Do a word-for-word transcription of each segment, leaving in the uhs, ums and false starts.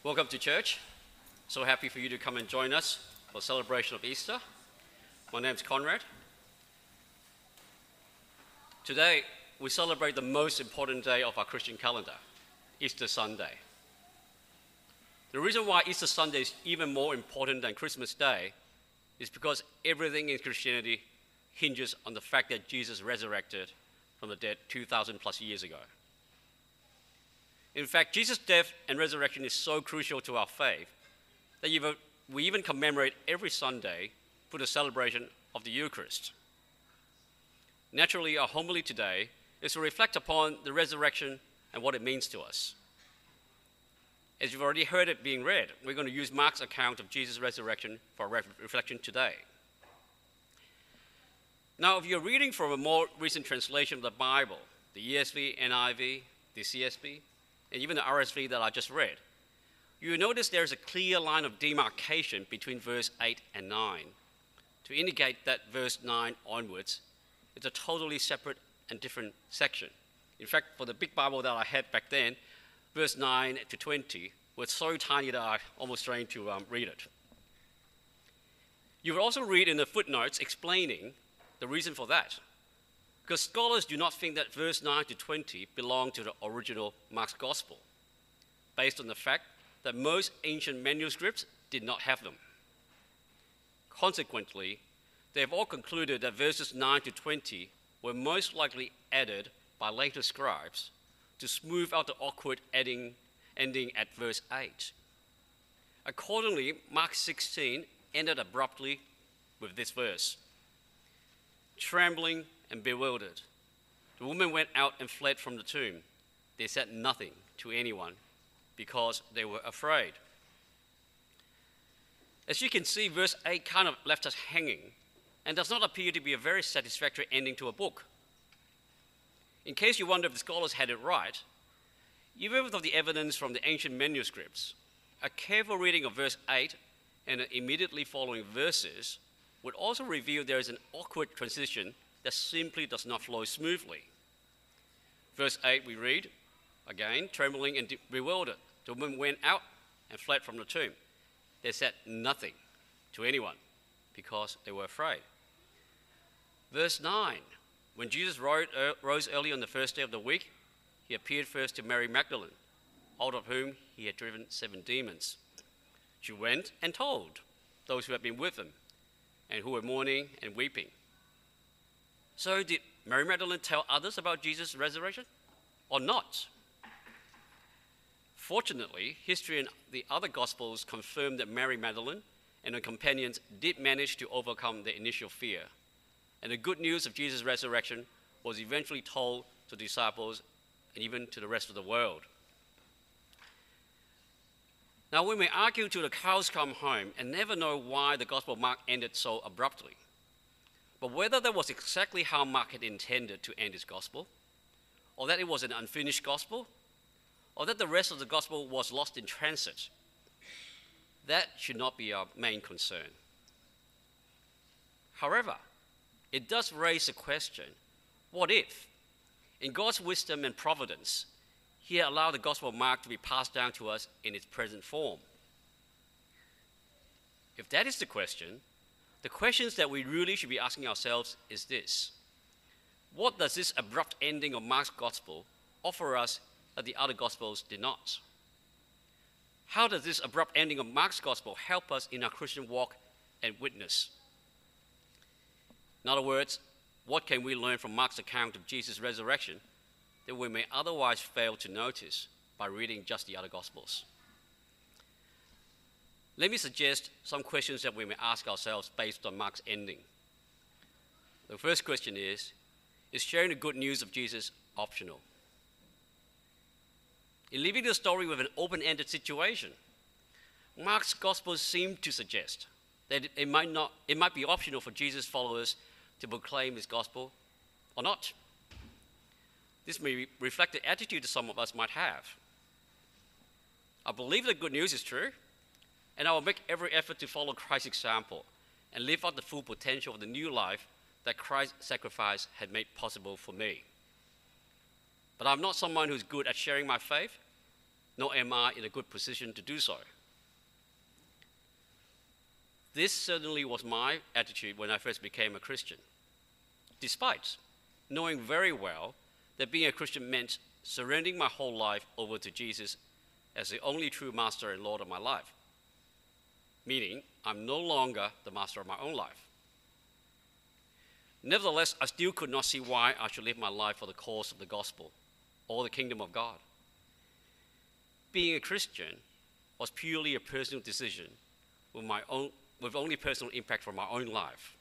Welcome to church. So happy for you to come and join us for celebration of Easter. My name's Conrad. Today, we celebrate the most important day of our Christian calendar, Easter Sunday. The reason why Easter Sunday is even more important than Christmas Day is because everything in Christianity hinges on the fact that Jesus resurrected from the dead two thousand plus years ago. In fact, Jesus' death and resurrection is so crucial to our faith that we even commemorate every Sunday for the celebration of the Eucharist. Naturally, our homily today is to reflect upon the resurrection and what it means to us. As you've already heard it being read, we're going to use Mark's account of Jesus' resurrection for re- reflection today. Now, if you're reading from a more recent translation of the Bible, the E S V, N I V, the C S B, and even the R S V that I just read, you will notice there is a clear line of demarcation between verse eight and nine to indicate that verse nine onwards is a totally separate and different section. In fact, for the big Bible that I had back then, verse nine to twenty was so tiny that I almost strained to um, read it. You will also read in the footnotes explaining the reason for that, because scholars do not think that verse nine to twenty belong to the original Mark's Gospel, based on the fact that most ancient manuscripts did not have them. Consequently, they have all concluded that verses nine to twenty were most likely added by later scribes to smooth out the awkward ending, ending at verse eight. Accordingly, Mark sixteen ended abruptly with this verse. Trembling and bewildered, the woman went out and fled from the tomb. They said nothing to anyone because they were afraid. As you can see, verse eight kind of left us hanging and does not appear to be a very satisfactory ending to a book. In case you wonder if the scholars had it right, even with the evidence from the ancient manuscripts, a careful reading of verse eight and the immediately following verses would also reveal there is an awkward transition that simply does not flow smoothly. Verse eight we read, again, trembling and bewildered, the woman went out and fled from the tomb. They said nothing to anyone because they were afraid. Verse nine, when Jesus rose early on the first day of the week, he appeared first to Mary Magdalene, out of whom he had driven seven demons. She went and told those who had been with him and who were mourning and weeping. So did Mary Magdalene tell others about Jesus' resurrection or not? Fortunately, history and the other Gospels confirm that Mary Magdalene and her companions did manage to overcome their initial fear, and the good news of Jesus' resurrection was eventually told to the disciples and even to the rest of the world. Now, we may argue till the cows come home and never know why the Gospel of Mark ended so abruptly. But whether that was exactly how Mark had intended to end his Gospel, or that it was an unfinished Gospel, or that the rest of the Gospel was lost in transit, that should not be our main concern. However, it does raise the question, what if, in God's wisdom and providence, he allowed the Gospel of Mark to be passed down to us in its present form? If that is the question, the questions that we really should be asking ourselves is this: what does this abrupt ending of Mark's Gospel offer us that the other Gospels did not? How does this abrupt ending of Mark's Gospel help us in our Christian walk and witness? In other words, what can we learn from Mark's account of Jesus' resurrection that we may otherwise fail to notice by reading just the other Gospels? Let me suggest some questions that we may ask ourselves based on Mark's ending. The first question is, is sharing the good news of Jesus optional? In leaving the story with an open-ended situation, Mark's Gospel seems to suggest that it might, not, it might be optional for Jesus' followers to proclaim his gospel or not. This may reflect the attitude that some of us might have. I believe that good news is true, and I will make every effort to follow Christ's example and live out the full potential of the new life that Christ's sacrifice had made possible for me. But I'm not someone who's good at sharing my faith, nor am I in a good position to do so. This certainly was my attitude when I first became a Christian, despite knowing very well that being a Christian meant surrendering my whole life over to Jesus as the only true master and Lord of my life, meaning I'm no longer the master of my own life. Nevertheless, I still could not see why I should live my life for the cause of the gospel or the kingdom of God. Being a Christian was purely a personal decision with, my own, with only personal impact for my own life.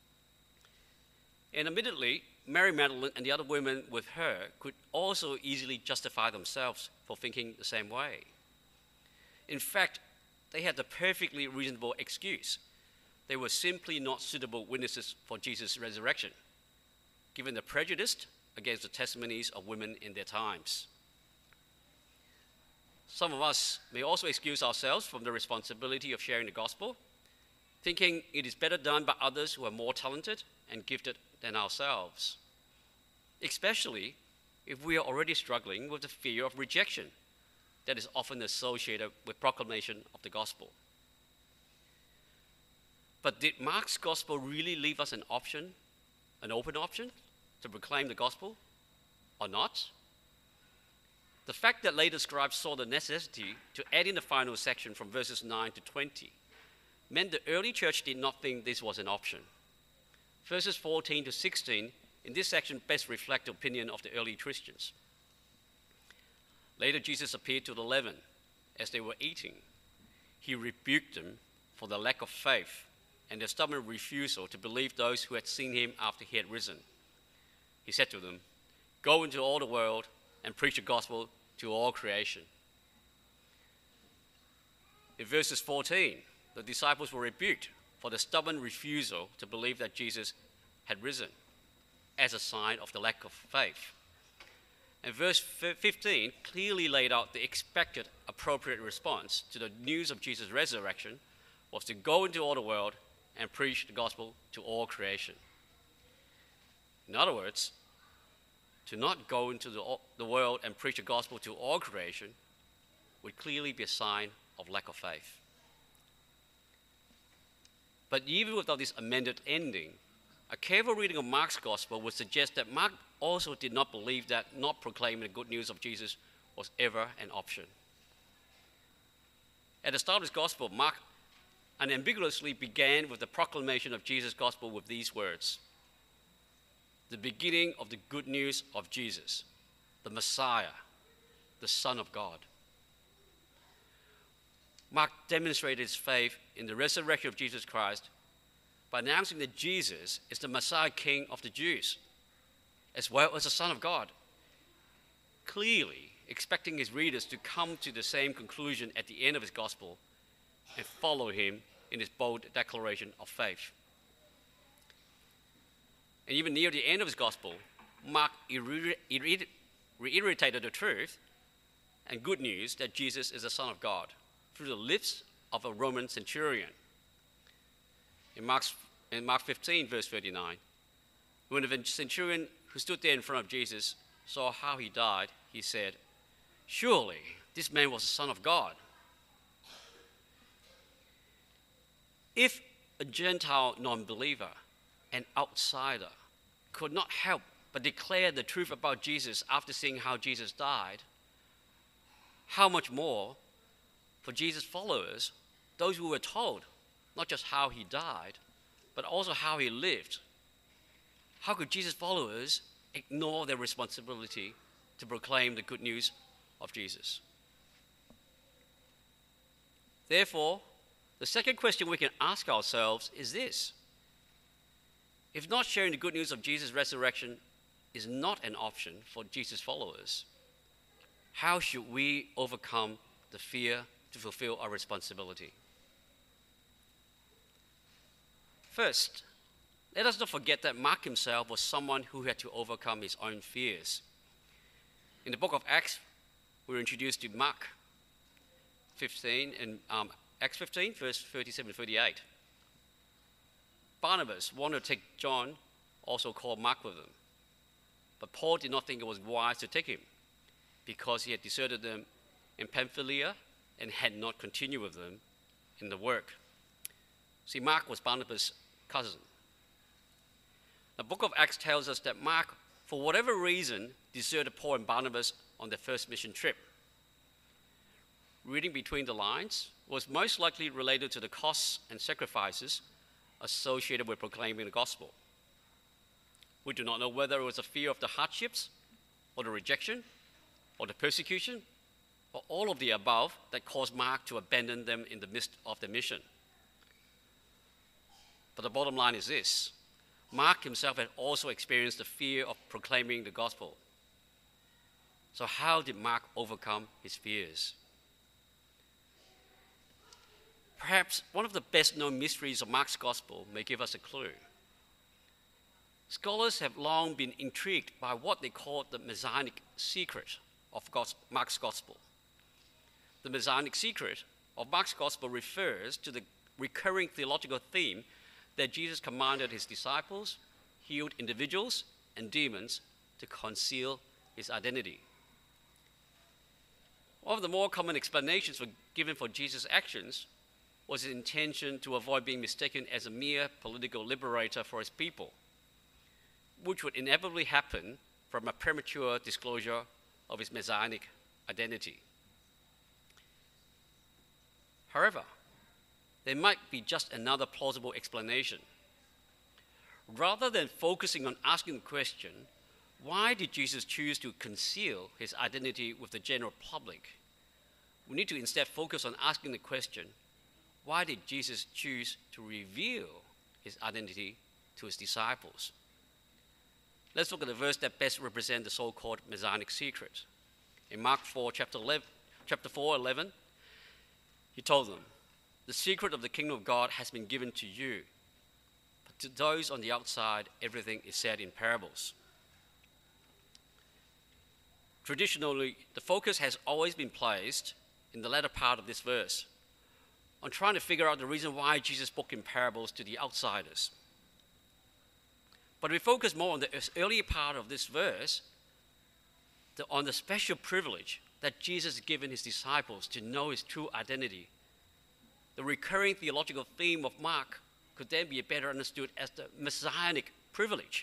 And admittedly, Mary Magdalene and the other women with her could also easily justify themselves for thinking the same way. In fact, they had the perfectly reasonable excuse. They were simply not suitable witnesses for Jesus' resurrection, given the prejudice against the testimonies of women in their times. Some of us may also excuse ourselves from the responsibility of sharing the gospel, thinking it is better done by others who are more talented and gifted than ourselves, especially if we are already struggling with the fear of rejection that is often associated with proclamation of the gospel. But did Mark's gospel really leave us an option, an open option, to proclaim the gospel or not? The fact that later scribes saw the necessity to add in the final section from verses nine to twenty meant the early church did not think this was an option. Verses fourteen to sixteen in this section best reflect the opinion of the early Christians. Later, Jesus appeared to the eleven as they were eating. He rebuked them for their lack of faith and their stubborn refusal to believe those who had seen him after he had risen. He said to them, "Go into all the world and preach the gospel to all creation." In verses fourteen, the disciples were rebuked for the stubborn refusal to believe that Jesus had risen as a sign of the lack of faith. And verse fifteen clearly laid out the expected appropriate response to the news of Jesus' resurrection was to go into all the world and preach the gospel to all creation. In other words, to not go into the, the world and preach the gospel to all creation would clearly be a sign of lack of faith. But even without this amended ending, a careful reading of Mark's gospel would suggest that Mark also did not believe that not proclaiming the good news of Jesus was ever an option. At the start of his gospel, Mark unambiguously began with the proclamation of Jesus' gospel with these words: the beginning of the good news of Jesus, the Messiah, the Son of God. Mark demonstrated his faith in the resurrection of Jesus Christ by announcing that Jesus is the Messiah King of the Jews, as well as the Son of God, clearly expecting his readers to come to the same conclusion at the end of his gospel and follow him in his bold declaration of faith. And even near the end of his gospel, Mark reiterated the truth and good news that Jesus is the Son of God through the lips of a Roman centurion. In, Mark's, in Mark fifteen, verse thirty-nine, when the centurion who stood there in front of Jesus saw how he died, he said, "Surely this man was the Son of God." If a Gentile non-believer, an outsider, could not help but declare the truth about Jesus after seeing how Jesus died, how much more for Jesus' followers, those who were told not just how he died, but also how he lived? How could Jesus' followers ignore their responsibility to proclaim the good news of Jesus? Therefore, the second question we can ask ourselves is this: if not sharing the good news of Jesus' resurrection is not an option for Jesus' followers, how should we overcome the fear to fulfill our responsibility? First, let us not forget that Mark himself was someone who had to overcome his own fears. In the book of Acts, we're introduced to Mark fifteen, in um, Acts fifteen, verse thirty-seven to thirty-eight. Barnabas wanted to take John, also called Mark, with him. But Paul did not think it was wise to take him because he had deserted them in Pamphylia and had not continued with them in the work. See, Mark was Barnabas' cousin. The book of Acts tells us that Mark, for whatever reason, deserted Paul and Barnabas on their first mission trip. Reading between the lines was most likely related to the costs and sacrifices associated with proclaiming the gospel. We do not know whether it was a fear of the hardships, or the rejection, or the persecution, or all of the above that caused Mark to abandon them in the midst of their mission. But the bottom line is this: Mark himself had also experienced the fear of proclaiming the gospel. So how did Mark overcome his fears? Perhaps one of the best-known mysteries of Mark's gospel may give us a clue. Scholars have long been intrigued by what they call the Messianic secret of God's, Mark's gospel. The Messianic secret of Mark's gospel refers to the recurring theological theme that Jesus commanded his disciples, healed individuals and demons to conceal his identity. One of the more common explanations for, given for Jesus' actions was his intention to avoid being mistaken as a mere political liberator for his people, which would inevitably happen from a premature disclosure of his messianic identity. However, there might be just another plausible explanation. Rather than focusing on asking the question, why did Jesus choose to conceal his identity with the general public? We need to instead focus on asking the question, why did Jesus choose to reveal his identity to his disciples? Let's look at the verse that best represents the so-called Messianic secret. In Mark four, chapter, eleven, chapter four, eleven, he told them, "The secret of the kingdom of God has been given to you, but to those on the outside, everything is said in parables." Traditionally, the focus has always been placed in the latter part of this verse on trying to figure out the reason why Jesus spoke in parables to the outsiders. But we focus more on the earlier part of this verse, the, on the special privilege that Jesus has given his disciples to know his true identity. The recurring theological theme of Mark could then be better understood as the messianic privilege.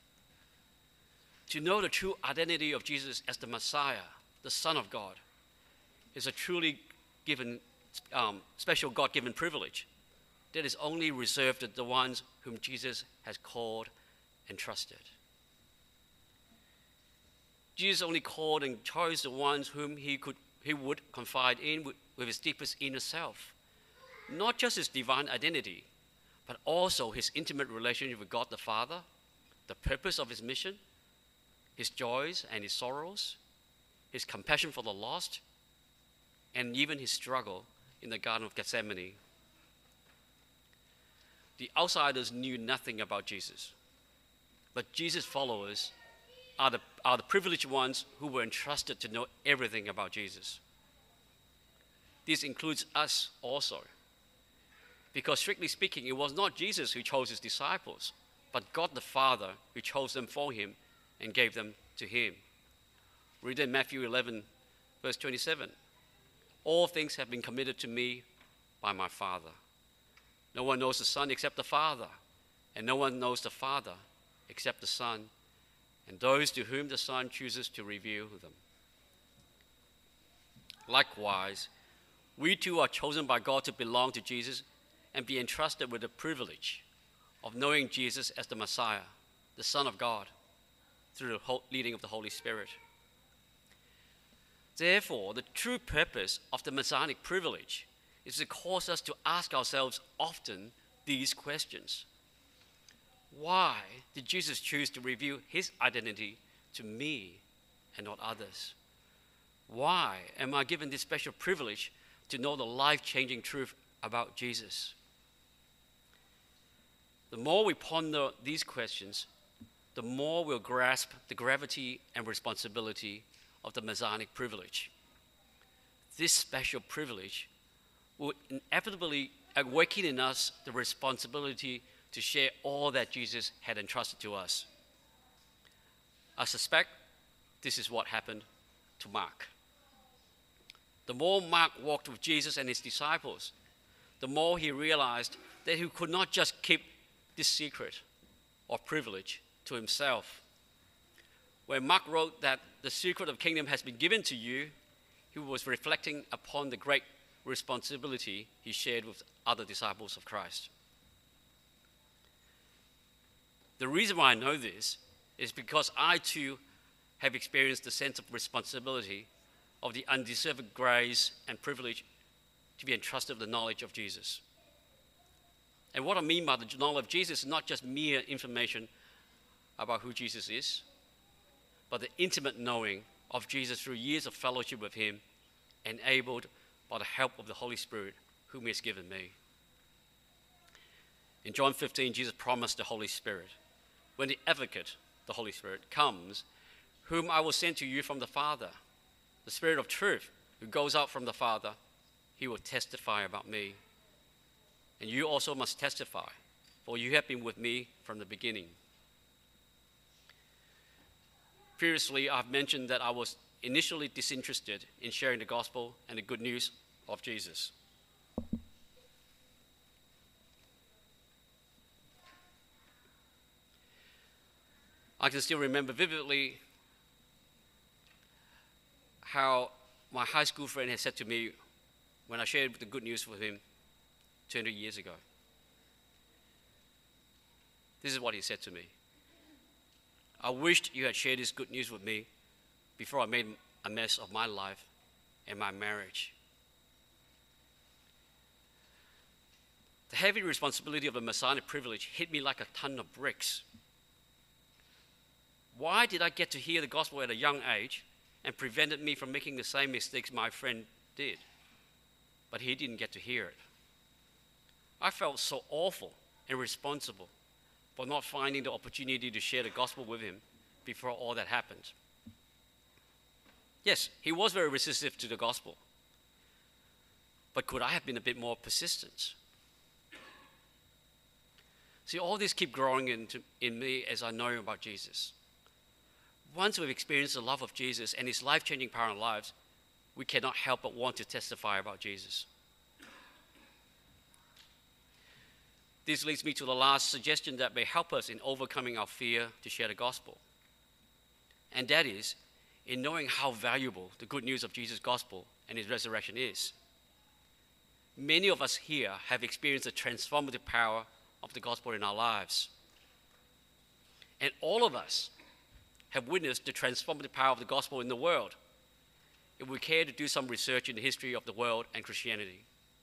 To know the true identity of Jesus as the Messiah, the Son of God, is a truly given, um, special God-given privilege that is only reserved to the ones whom Jesus has called and trusted. Jesus only called and chose the ones whom he could, he would confide in with, with his deepest inner self. Not just his divine identity, but also his intimate relationship with God the Father, the purpose of his mission, his joys and his sorrows, his compassion for the lost, and even his struggle in the Garden of Gethsemane. The outsiders knew nothing about Jesus, but Jesus' followers are the, are the privileged ones who were entrusted to know everything about Jesus. This includes us also, because strictly speaking, it was not Jesus who chose his disciples, but God the Father who chose them for him and gave them to him. Read in Matthew eleven, verse twenty-seven. "All things have been committed to me by my Father. No one knows the Son except the Father, and no one knows the Father except the Son, and those to whom the Son chooses to reveal them." Likewise, we too are chosen by God to belong to Jesus and be entrusted with the privilege of knowing Jesus as the Messiah, the Son of God, through the leading of the Holy Spirit. Therefore, the true purpose of the Messianic privilege is to cause us to ask ourselves often these questions. Why did Jesus choose to reveal his identity to me and not others? Why am I given this special privilege to know the life-changing truth about Jesus? The more we ponder these questions, the more we'll grasp the gravity and responsibility of the Messianic privilege. This special privilege will inevitably awaken in us the responsibility to share all that Jesus had entrusted to us. I suspect this is what happened to Mark. The more Mark walked with Jesus and his disciples, the more he realized that he could not just keep this secret or privilege to himself. When Mark wrote that the secret of the kingdom has been given to you, he was reflecting upon the great responsibility he shared with other disciples of Christ. The reason why I know this is because I too have experienced the sense of responsibility of the undeserved grace and privilege to be entrusted with the knowledge of Jesus. And what I mean by the knowledge of Jesus is not just mere information about who Jesus is, but the intimate knowing of Jesus through years of fellowship with him, enabled by the help of the Holy Spirit whom he has given me. In John fifteen, Jesus promised the Holy Spirit, when the advocate, the Holy Spirit, comes, whom I will send to you from the Father, the Spirit of truth, who goes out from the Father, he will testify about me. And you also must testify, for you have been with me from the beginning. Previously, I've mentioned that I was initially disinterested in sharing the gospel and the good news of Jesus. I can still remember vividly how my high school friend had said to me when I shared the good news with him twenty years ago. This is what he said to me. I wished you had shared this good news with me before I made a mess of my life and my marriage. The heavy responsibility of the Messianic privilege hit me like a ton of bricks. Why did I get to hear the gospel at a young age and prevented me from making the same mistakes my friend did? But he didn't get to hear it. I felt so awful and responsible for not finding the opportunity to share the gospel with him before all that happened. Yes, he was very resistant to the gospel. But could I have been a bit more persistent? See, all this keeps growing into, in me as I know about Jesus. Once we've experienced the love of Jesus and his life-changing power in our lives, we cannot help but want to testify about Jesus. This leads me to the last suggestion that may help us in overcoming our fear to share the gospel. And that is in knowing how valuable the good news of Jesus' gospel and his resurrection is. Many of us here have experienced the transformative power of the gospel in our lives. And all of us have witnessed the transformative power of the gospel in the world, if we care to do some research in the history of the world and Christianity.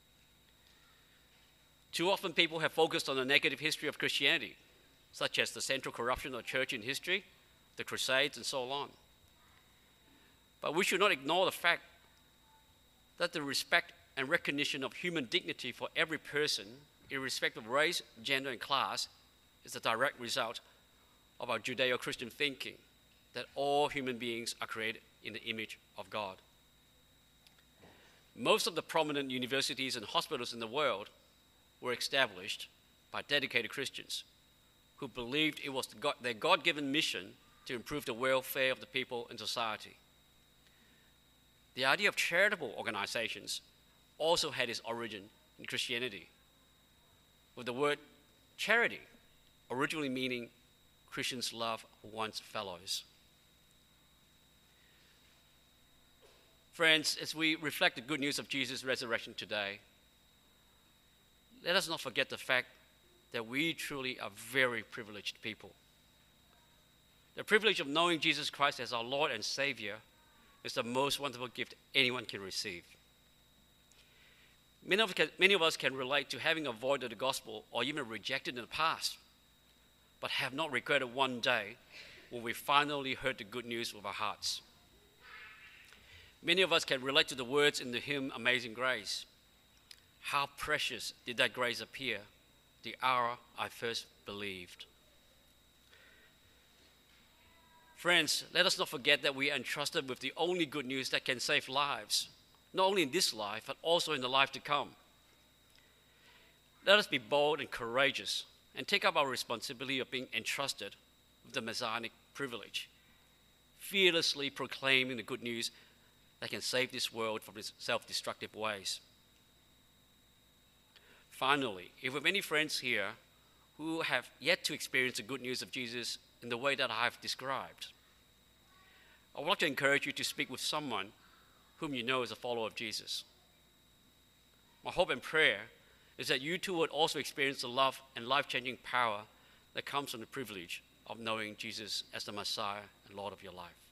Too often people have focused on the negative history of Christianity, such as the central corruption of the church in history, the Crusades, and so on. But we should not ignore the fact that the respect and recognition of human dignity for every person, irrespective of race, gender, and class, is the direct result of our Judeo-Christian thinking that all human beings are created in the image of God. Most of the prominent universities and hospitals in the world were established by dedicated Christians who believed it was their God-given mission to improve the welfare of the people and society. The idea of charitable organizations also had its origin in Christianity, with the word charity originally meaning Christians love one's fellows. Friends, as we reflect the good news of Jesus' resurrection today, let us not forget the fact that we truly are very privileged people. The privilege of knowing Jesus Christ as our Lord and Savior is the most wonderful gift anyone can receive. Many of, many of us can relate to having avoided the gospel or even rejected in the past, but have not regretted one day when we finally heard the good news with our hearts. Many of us can relate to the words in the hymn Amazing Grace. How precious did that grace appear the hour I first believed. Friends, let us not forget that we are entrusted with the only good news that can save lives, not only in this life, but also in the life to come. Let us be bold and courageous and take up our responsibility of being entrusted with the Messianic privilege, fearlessly proclaiming the good news that can save this world from its self-destructive ways. Finally, if we have any friends here who have yet to experience the good news of Jesus in the way that I have described, I would like to encourage you to speak with someone whom you know is a follower of Jesus. My hope and prayer is that you too would also experience the love and life-changing power that comes from the privilege of knowing Jesus as the Messiah and Lord of your life.